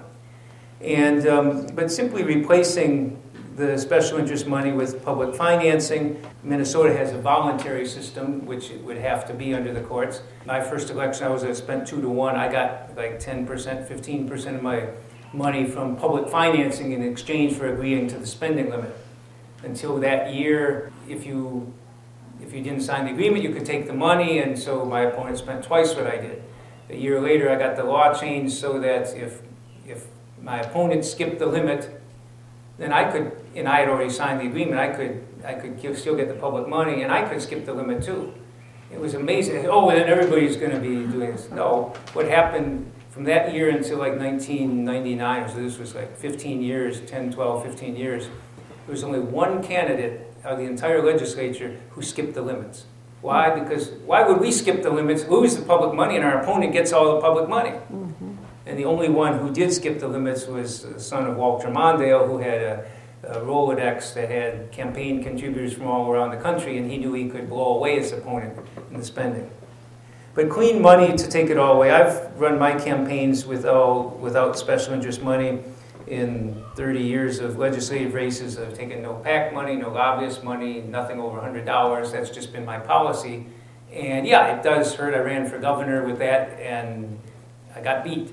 And um, but simply replacing the special interest money with public financing. Minnesota has a voluntary system, which it would have to be under the courts. My first election, I was I spent two to one. I got like ten percent, fifteen percent of my money from public financing in exchange for agreeing to the spending limit. Until that year, if you if you didn't sign the agreement, you could take the money, and so my opponent spent twice what I did. A year later, I got the law changed so that if if my opponent skipped the limit, then I could, and I had already signed the agreement, I could I could give, still get the public money, and I could skip the limit too. It was amazing. Oh, then everybody's going to be doing this. No. What happened from that year until like nineteen ninety-nine, so this was like fifteen years, ten, twelve, fifteen years, there was only one candidate out of the entire legislature who skipped the limits. Why? Because why would we skip the limits, lose the public money, and our opponent gets all the public money? Mm-hmm. And the only one who did skip the limits was the son of Walter Mondale, who had a, a Rolodex that had campaign contributors from all around the country, and he knew he could blow away his opponent in the spending. But clean money to take it all away. I've run my campaigns without, without special interest money. In thirty years of legislative races, I've taken no PAC money, no lobbyist money, nothing over one hundred dollars. That's just been my policy. And yeah, it does hurt. I ran for governor with that, and I got beat.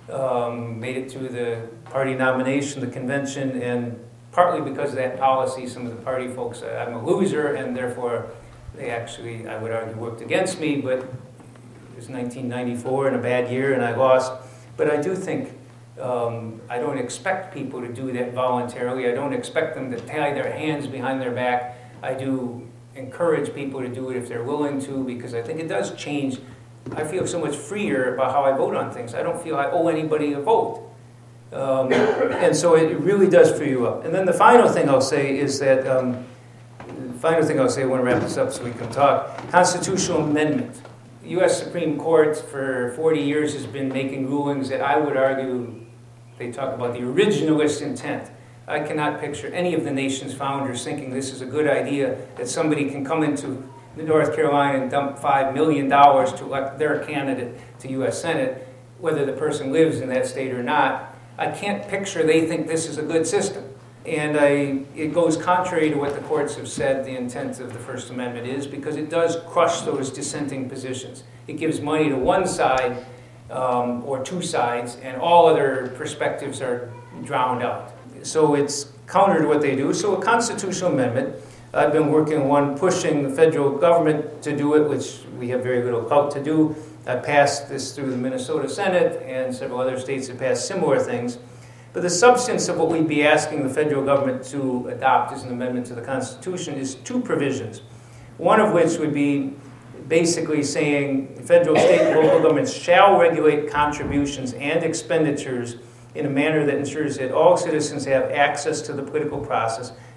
Um, made it through the party nomination, the convention, and partly because of that policy, some of the party folks said I'm a loser, and therefore they actually, I would argue, worked against me, but it was nineteen ninety-four and a bad year, and I lost. But I do think, um, I don't expect people to do that voluntarily. I don't expect them to tie their hands behind their back. I do encourage people to do it if they're willing to, because I think it does change. I feel so much freer about how I vote on things. I don't feel I owe anybody a vote. Um, and so it really does free you up. And then the final thing I'll say is that, um, the final thing I'll say, I want to wrap this up so we can talk, constitutional amendment. The U S Supreme Court for forty years has been making rulings that I would argue, they talk about the originalist intent. I cannot picture any of the nation's founders thinking this is a good idea, that somebody can come into North Carolina and dump five million dollars to elect their candidate to U S Senate, whether the person lives in that state or not. I can't picture they think this is a good system. And I, it goes contrary to what the courts have said the intent of the First Amendment is, because it does crush those dissenting positions. It gives money to one side um, or two sides, and all other perspectives are drowned out. So it's counter to what they do. So a constitutional amendment, I've been working on one pushing the federal government to do it, which we have very little clout to do. I passed this through the Minnesota Senate, and several other states have passed similar things. But the substance of what we'd be asking the federal government to adopt as an amendment to the Constitution is two provisions. One of which would be basically saying federal, state, and local governments shall regulate contributions and expenditures in a manner that ensures that all citizens have access to the political process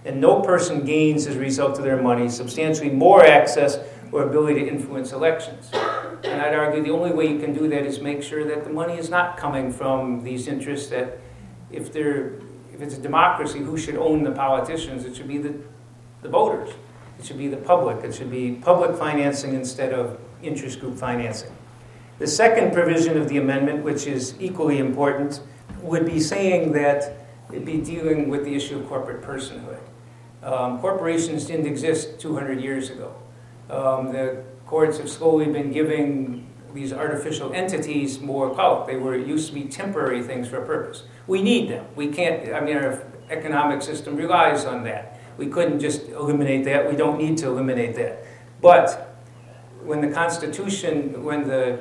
and no person gains as a result of their money substantially more access or ability to influence elections. And I'd argue the only way you can do that is make sure that the money is not coming from these interests, that if they're, if it's a democracy, who should own the politicians? It should be the, the voters. It should be the public. It should be public financing instead of interest group financing. The second provision of the amendment, which is equally important, would be saying that it'd be dealing with the issue of corporate personhood. Um, corporations didn't exist two hundred years ago. Um, the courts have slowly been giving these artificial entities more clout. They were used to be temporary things for a purpose. We need them. We can't, I mean, our economic system relies on that. We couldn't just eliminate that. We don't need to eliminate that. But when the Constitution, when the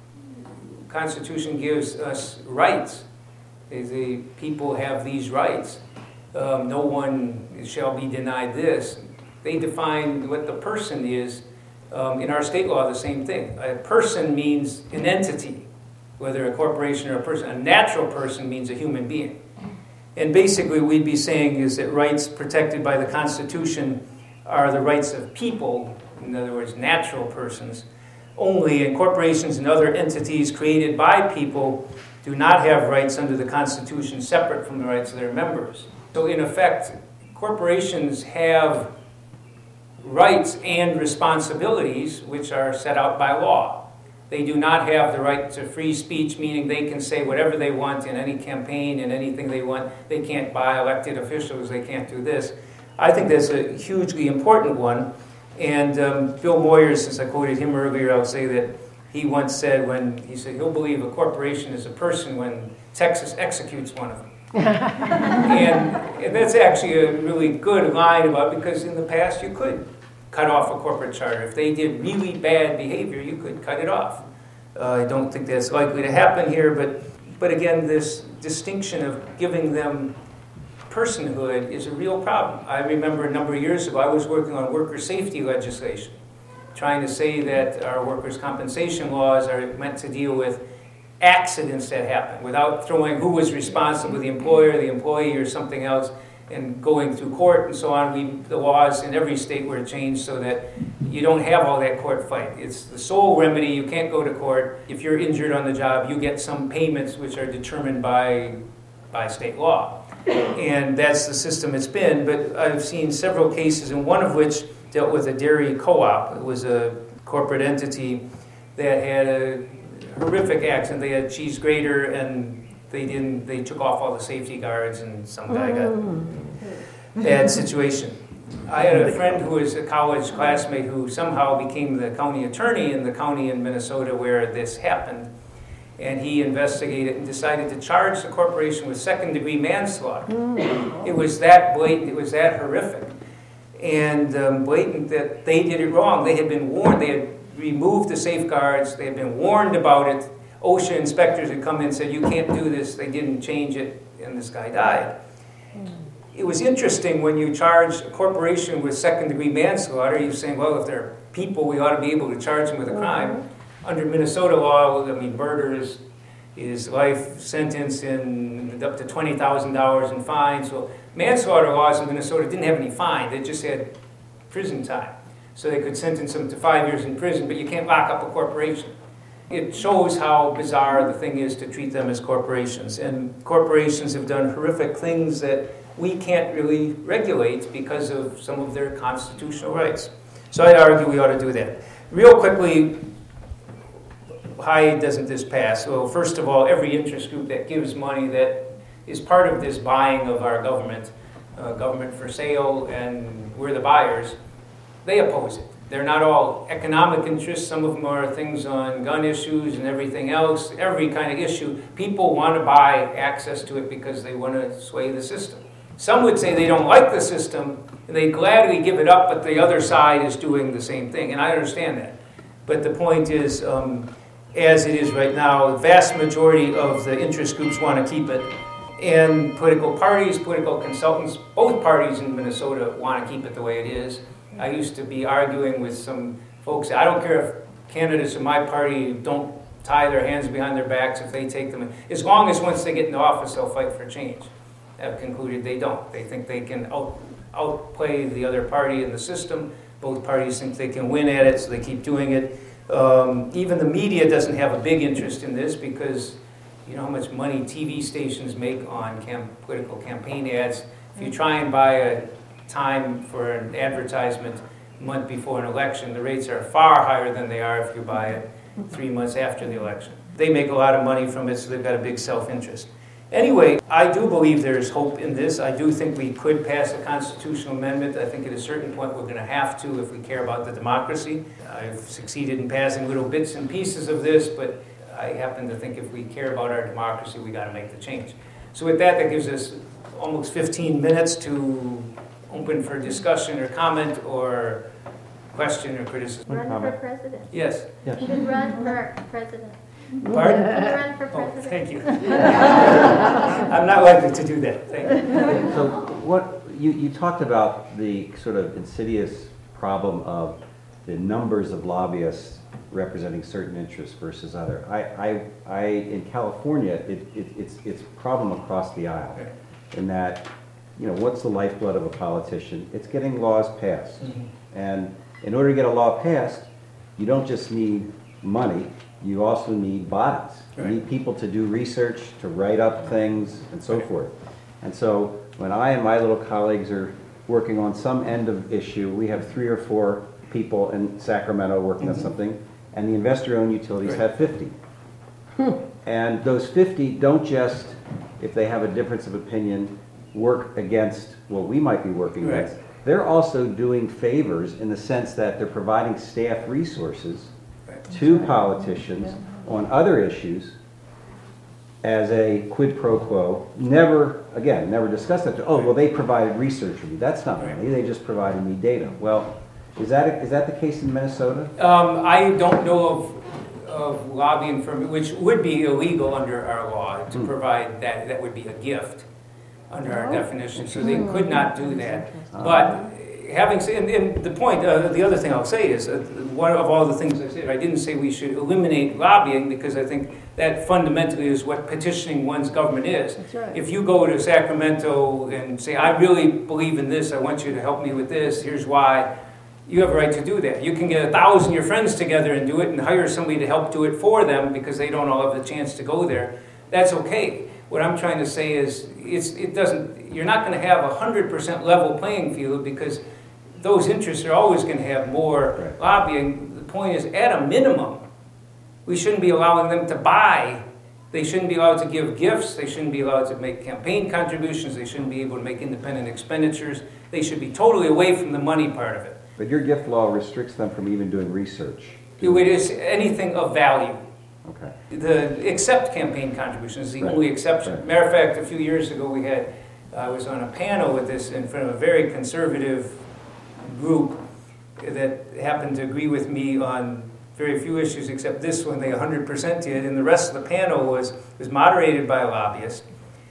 Constitution gives us rights, the people have these rights. Um, no one shall be denied this. They define what the person is. Um, in our state law, the same thing. A person means an entity, whether a corporation or a person. A natural person means a human being. And basically what we'd be saying is that rights protected by the Constitution are the rights of people, in other words, natural persons, only, and corporations and other entities created by people do not have rights under the Constitution separate from the rights of their members. So in effect, corporations have rights and responsibilities which are set out by law. They do not have the right to free speech, meaning they can say whatever they want in any campaign and anything they want. They can't buy elected officials. They can't do this. I think that's a hugely important one. And um, Bill Moyers, since I quoted him earlier, I'll say that he once said when he said he'll believe a corporation is a person when Texas executes one of them. and, and that's actually a really good line about, because in the past you could cut off a corporate charter. If they did really bad behavior, you could cut it off. Uh, I don't think that's likely to happen here, but, but again, this distinction of giving them personhood is a real problem. I remember a number of years ago, I was working on worker safety legislation, trying to say that our workers' compensation laws are meant to deal with accidents that happen without throwing who was responsible, the employer, the employee, or something else, and going through court and so on. We, the laws in every state were changed so that you don't have all that court fight. It's the sole remedy. You can't go to court. If you're injured on the job, you get some payments which are determined by, by state law. And that's the system it's been. But I've seen several cases, and one of which dealt with a dairy co-op. It was a corporate entity that had a horrific accident. They had a cheese grater, and they didn't. They took off all the safety guards, and some guy got bad situation. I had a friend who was a college classmate who somehow became the county attorney in the county in Minnesota where this happened, and he investigated and decided to charge the corporation with second-degree manslaughter. It was that blatant. It was that horrific, and um, blatant that they did it wrong. They had been warned. They had removed the safeguards. They had been warned about it. OSHA inspectors had come in and said, you can't do this. They didn't change it, and this guy died. It was interesting when you charge a corporation with second-degree manslaughter, you're saying, well, if they're people, we ought to be able to charge them with a crime. Under Minnesota law, I mean, murder is, is life sentence and up to twenty thousand dollars in fines. So manslaughter laws in Minnesota didn't have any fine. They just had prison time. So they could sentence them to five years in prison, but you can't lock up a corporation. It shows how bizarre the thing is to treat them as corporations. And corporations have done horrific things that we can't really regulate because of some of their constitutional rights. So I'd argue we ought to do that. Real quickly, why doesn't this pass? Well, first of all, every interest group that gives money that is part of this buying of our government, uh, government for sale, and we're the buyers, they oppose it. They're not all economic interests. Some of them are things on gun issues and everything else, every kind of issue. People want to buy access to it because they want to sway the system. Some would say they don't like the system, and they gladly give it up, but the other side is doing the same thing, and I understand that. But the point is, um, as it is right now, the vast majority of the interest groups want to keep it, and political parties, political consultants, both parties in Minnesota want to keep it the way it is. I used to be arguing with some folks. I don't care if candidates in my party don't tie their hands behind their backs if they take them. As long as once they get into office, they'll fight for change. I've concluded they don't. They think they can out, outplay the other party in the system. Both parties think they can win at it, so they keep doing it. Um, even the media doesn't have a big interest in this because you know how much money T V stations make on cam- political campaign ads. If you try and buy a time for an advertisement a month before an election, the rates are far higher than they are if you buy it three months after the election. They make a lot of money from it, so they've got a big self-interest. Anyway, I do believe there is hope in this. I do think we could pass a constitutional amendment. I think at a certain point we're going to have to if we care about the democracy. I've succeeded in passing little bits and pieces of this, but I happen to think if we care about our democracy, we got to make the change. So with that, that gives us almost fifteen minutes to open for discussion or comment or question or criticism. Run for president. Yes. Yes. You should run for president. Pardon? You should run for Oh, president. thank you. I'm not likely to do that. Thank you. So what, you, you talked about the sort of insidious problem of the numbers of lobbyists representing certain interests versus other. I, I, I in California, it, it, it's, it's a problem across the aisle in that, you know, what's the lifeblood of a politician? It's getting laws passed. Mhm. And in order to get a law passed, you don't just need money, you also need bodies. You Right. need people to do research, to write up things, and so forth. And so when I and my little colleagues are working on some end of issue, we have three or four people in Sacramento working on Mhm. something, and the investor-owned utilities Right. have fifty. And those fifty don't just, if they have a difference of opinion, work against what we might be working Right. against. They're also doing favors in the sense that they're providing staff resources Right. to politicians on other issues as a quid pro quo. Never, again, never discuss that. Oh, well, they provided research for me. That's not Right. money. They just provided me data. Well, is that, is that the case in Minnesota? Um, I don't know of, of lobbying firm, which would be illegal under our law to Hmm. provide that. That would be a gift under our Oh. definition, so they could not do that. Ah. But having said, and, and the point, uh, the other thing I'll say is, uh, one of all the things I said, I didn't say we should eliminate lobbying because I think that fundamentally is what petitioning one's government is. That's right. If you go to Sacramento and say, I really believe in this, I want you to help me with this, here's why, you have a right to do that. You can get a thousand of your friends together and do it and hire somebody to help do it for them because they don't all have the chance to go there. That's okay. What I'm trying to say is, it's, it doesn't, you're not going to have a one hundred percent level playing field because those interests are always going to have more Right. lobbying. The point is, at a minimum, we shouldn't be allowing them to buy. They shouldn't be allowed to give gifts. They shouldn't be allowed to make campaign contributions. They shouldn't be able to make independent expenditures. They should be totally away from the money part of it. But your gift law restricts them from even doing research. It is anything of value. Okay. The except campaign contributions is the Right. only exception. Right. Matter of fact, a few years ago we had, I was on a panel with this in front of a very conservative group that happened to agree with me on very few issues except this one. They one hundred percent did, and the rest of the panel was was moderated by a lobbyist.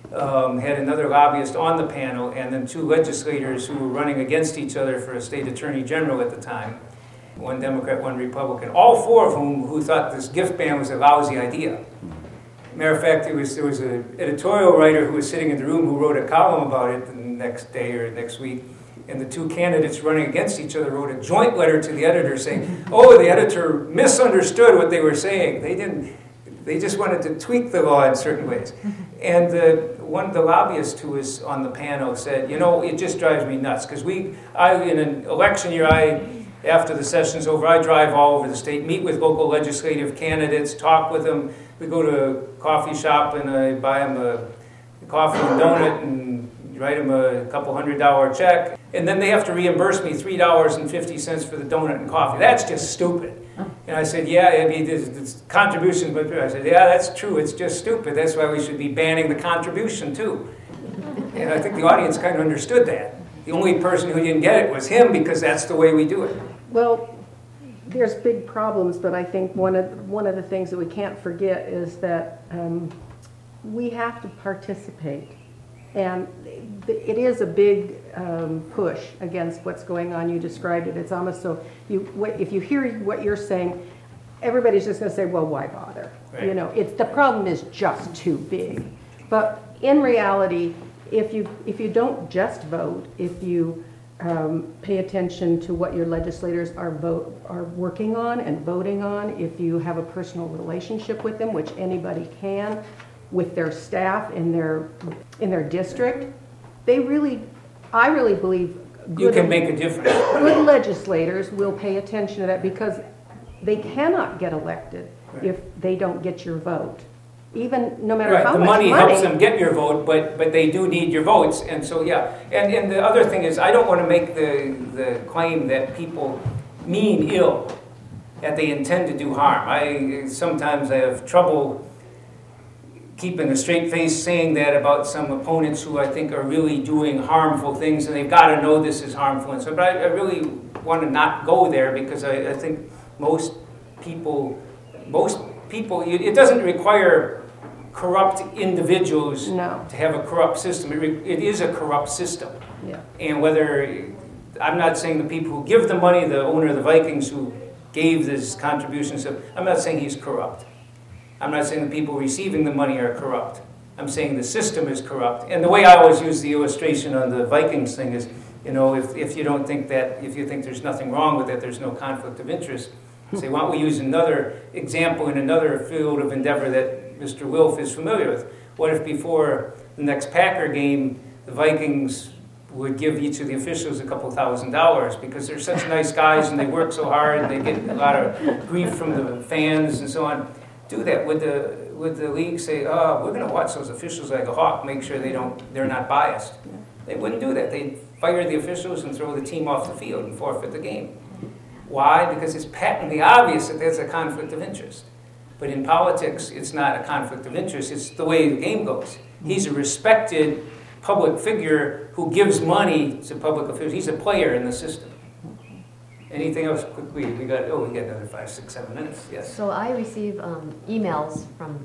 Um, had another lobbyist on the panel, and then two legislators who were running against each other for a state attorney general at the time. One Democrat, one Republican. All four of whom who thought this gift ban was a lousy idea. Matter of fact, there was there was an editorial writer who was sitting in the room who wrote a column about it the next day or next week. And the two candidates running against each other wrote a joint letter to the editor saying, "Oh, the editor misunderstood what they were saying. They didn't. They just wanted to tweak the law in certain ways." And the one the lobbyist who was on the panel said, "You know, it just drives me nuts because we, I in an election year, I." After the session's over, I drive all over the state, meet with local legislative candidates, talk with them. We go to a coffee shop and I buy them a coffee and donut and write them a couple hundred dollar check. And then they have to reimburse me three dollars and fifty cents for the donut and coffee. That's just stupid. And I said, yeah, I mean, it's, it's contributions, but I said, yeah, that's true. It's just stupid. That's why we should be banning the contribution too. And I think the audience kind of understood that. The only person who didn't get it was him because that's the way we do it. Well, there's big problems, but I think one of one of the things that we can't forget is that um, we have to participate, and it is a big um, push against what's going on. You described it. It's almost so you if you hear what you're saying, everybody's just going to say, "Well, why bother?" Right. You know, it's the problem is just too big. But in reality, if you, if you don't just vote, if you um, pay attention to what your legislators are vote, are working on and voting on, if you have a personal relationship with them, which anybody can, with their staff in their, in their district, they really, I really believe You good, can make a difference. good legislators will pay attention to that, because they cannot get elected Right. if they don't get your vote. Even, no matter Right, how the much money money. helps them get your vote, but, but they do need your votes, and so, yeah. And, and the other thing is, I don't want to make the, the claim that people mean ill, that they intend to do harm. I, sometimes I have trouble keeping a straight face saying that about some opponents who I think are really doing harmful things, and they've got to know this is harmful. And so, but I, I really want to not go there, because I, I think most people, most people, it, it doesn't require corrupt individuals No. to have a corrupt system. It, re, it is a corrupt system. Yeah. And whether, I'm not saying the people who give the money, the owner of the Vikings who gave this contribution, so I'm not saying he's corrupt. I'm not saying the people receiving the money are corrupt. I'm saying the system is corrupt. And the way I always use the illustration on the Vikings thing is, you know, if, if you don't think that, if you think there's nothing wrong with it, there's no conflict of interest, say, why don't we use another example in another field of endeavor that Mister Wilf is familiar with? What if before the next Packer game, the Vikings would give each of the officials a couple thousand dollars because they're such nice guys and they work so hard and they get a lot of grief from the fans and so on? Do that. Would the would the league say, "Oh, we're going to watch those officials like a hawk, make sure they don't they're not biased"? They wouldn't do that. They'd fire the officials and throw the team off the field and forfeit the game. Why? Because it's patently obvious that there's a conflict of interest. But in politics, it's not a conflict of interest. It's the way the game goes. He's a respected public figure who gives money to public officials. He's a player in the system. Anything else quickly? We got, oh, we got another five, six, seven minutes. Yes. So I receive um, emails from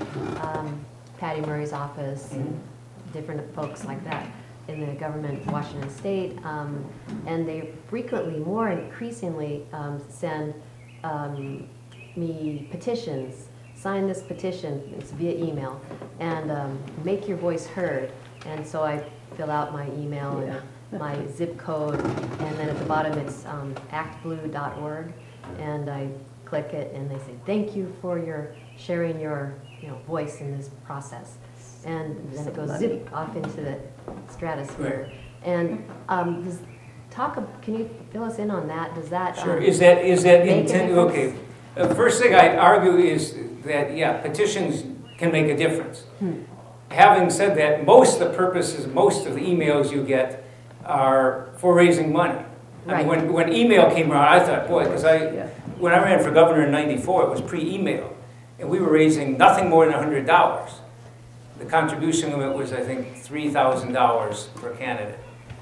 um, Patty Murray's office, Mhm. different folks like that in the government, Washington State, um, and they frequently, more increasingly, um, send um, me petitions. Sign this petition, it's via email, and um, make your voice heard. And so I fill out my email and my zip code, and then at the bottom it's um, act blue dot org, and I click it, and they say, thank you for your sharing your you know, voice in this process. And then it goes zip off into the stratosphere. Right. And um, does, talk, ab- can you fill us in on that? Does that Sure. um, Is that is that make a intent? difference? Okay. The first thing I'd argue is that, yeah, petitions can make a difference. Hmm. Having said that, most of the purposes, most of the emails you get are for raising money. I mean, Right. when, when email came around, I thought, boy, because I, Yeah. when I ran for governor in ninety-four, it was pre-email, and we were raising nothing more than one hundred dollars. The contribution limit was, I think, three thousand dollars per candidate.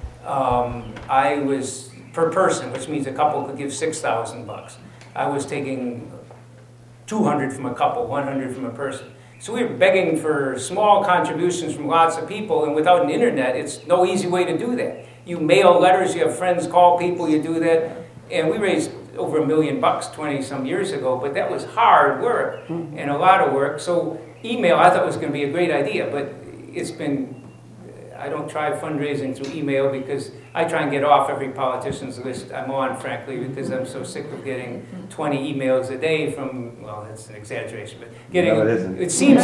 Um, I was, per person, which means a couple could give six thousand bucks. I was taking two hundred from a couple, one hundred from a person. So we were begging for small contributions from lots of people, and without an internet, it's no easy way to do that. You mail letters, you have friends call people, you do that. And we raised over a million bucks twenty-some years ago, but that was hard work and a lot of work. So email, I thought was going to be a great idea, but it's been, I don't try fundraising through email because I try and get off every politician's list I'm on, frankly, because I'm so sick of getting twenty emails a day from, well, that's an exaggeration, but getting, No, it isn't. it seems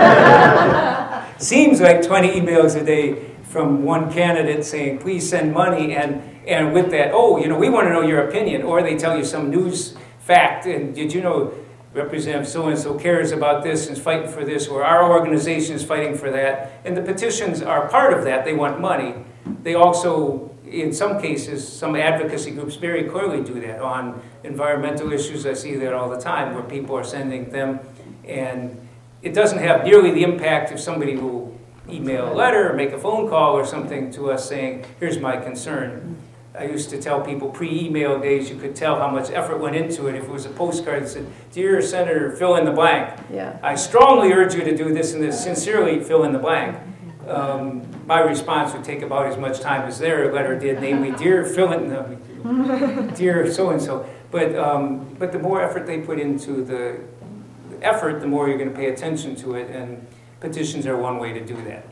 like, seems like twenty emails a day from one candidate saying, please send money, and, and with that, oh, you know, we want to know your opinion, or they tell you some news fact, and did you know Representative so-and-so cares about this and is fighting for this, or our organization is fighting for that. And the petitions are part of that. They want money. They also, in some cases, some advocacy groups very clearly do that on environmental issues. I see that all the time where people are sending them. And it doesn't have nearly the impact if somebody will email a letter or make a phone call or something to us saying, here's my concern. I used to tell people pre-email days, you could tell how much effort went into it. If it was a postcard that said, dear Senator, fill in the blank. Yeah. I strongly urge you to do this and this, sincerely fill in the blank. Um, my response would take about as much time as their letter did, namely, dear fill in the, dear so-and-so. But, um, but the more effort they put into the effort, the more you're going to pay attention to it, and petitions are one way to do that.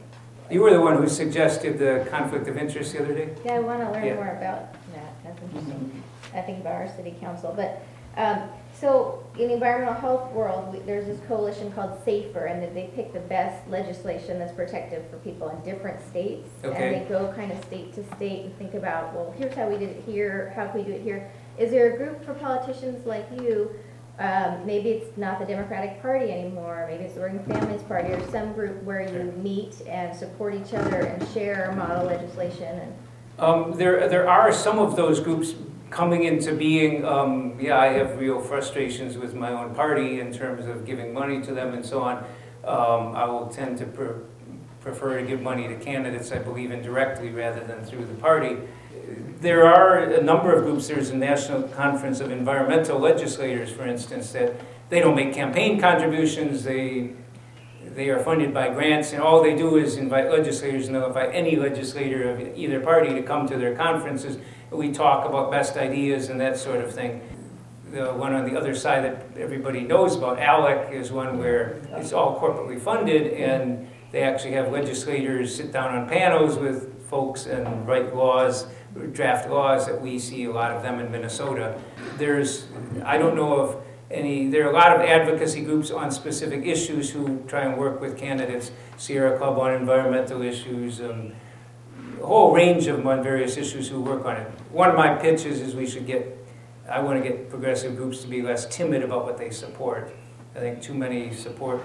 You were the one who suggested the conflict of interest the other day? Yeah, I want to learn Yeah. more about that. That's interesting. I think about our city council. But, um, so in the environmental health world, we, there's this coalition called SAFER, and that they pick the best legislation that's protective for people in different states. Okay. And they go kind of state to state and think about, well, here's how we did it here, how can we do it here? Is there a group for politicians like you? Um, maybe it's not the Democratic Party anymore, maybe it's the Working Families Party, or some group where you meet and support each other and share model legislation. And Um, there, there are some of those groups coming into being. Um, yeah, I have real frustrations with my own party in terms of giving money to them and so on. Um, I will tend to pre- prefer to give money to candidates I believe in directly rather than through the party. There are a number of groups. There's a National Conference of Environmental Legislators, for instance, that they don't make campaign contributions. They they are funded by grants, and all they do is invite legislators and notify any legislator of either party to come to their conferences. We talk about best ideas and that sort of thing. The one on the other side that everybody knows about, ALEC, is one where it's all corporately funded, and they actually have legislators sit down on panels with folks and write laws, draft laws that we see a lot of them in Minnesota. There's, I don't know of any, there are a lot of advocacy groups on specific issues who try and work with candidates, Sierra Club on environmental issues, um, a whole range of them on various issues who work on it. One of my pitches is we should get, I want to get progressive groups to be less timid about what they support. I think too many support,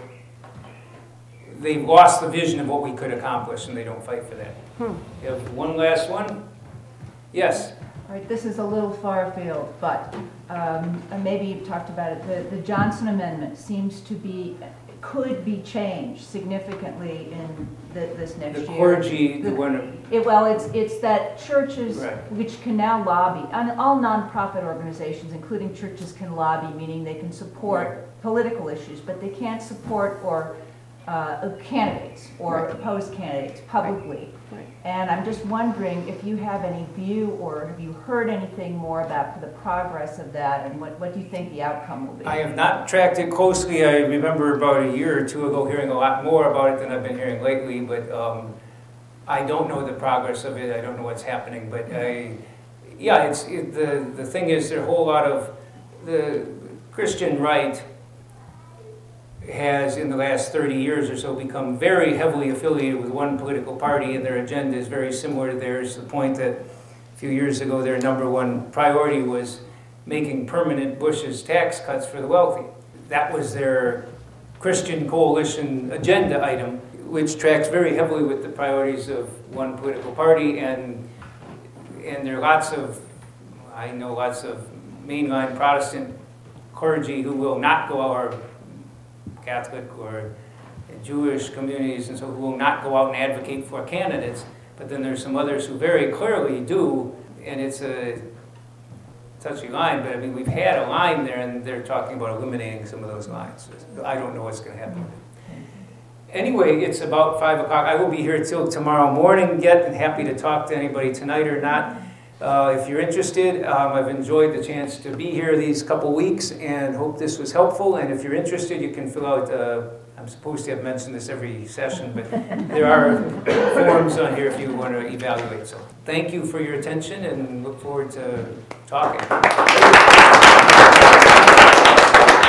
they've lost the vision of what we could accomplish and they don't fight for that. Hmm. You have one last one? Yes. All right, this is a little far afield, but um, and maybe you've talked about it. The, the Johnson Amendment seems to be, could be changed significantly in the, this next The year. clergy, the The- one, It, well, it's it's that churches, Right. which can now lobby, and all nonprofit organizations, including churches, can lobby, meaning they can support Right. political issues, but they can't support or uh, candidates or Right. oppose candidates publicly. Right. And I'm just wondering if you have any view or have you heard anything more about the progress of that, and what, what do you think the outcome will be? I have not tracked it closely. I remember about a year or two ago hearing a lot more about it than I've been hearing lately, but um, I don't know the progress of it. I don't know what's happening, but I, yeah, it's it, the the thing is there are a whole lot of the Christian right has in the last thirty years or so become very heavily affiliated with one political party, and their agenda is very similar to theirs, to the point that a few years ago their number one priority was making permanent Bush's tax cuts for the wealthy. That was their Christian coalition agenda item, which tracks very heavily with the priorities of one political party, and and there are lots of, I know lots of mainline Protestant clergy who will not go out, or Catholic or Jewish communities and so who will not go out and advocate for candidates, but then there's some others who very clearly do, and it's a touchy line, but I mean we've had a line there and they're talking about eliminating some of those lines. I don't know what's going to happen with it. Anyway, it's about five o'clock. I will be here till tomorrow morning yet, and happy to talk to anybody tonight or not. Uh, if you're interested, um, I've enjoyed the chance to be here these couple weeks and hope this was helpful. And if you're interested, you can fill out, uh, I'm supposed to have mentioned this every session, but there are forms on here if you want to evaluate. So thank you for your attention and look forward to talking.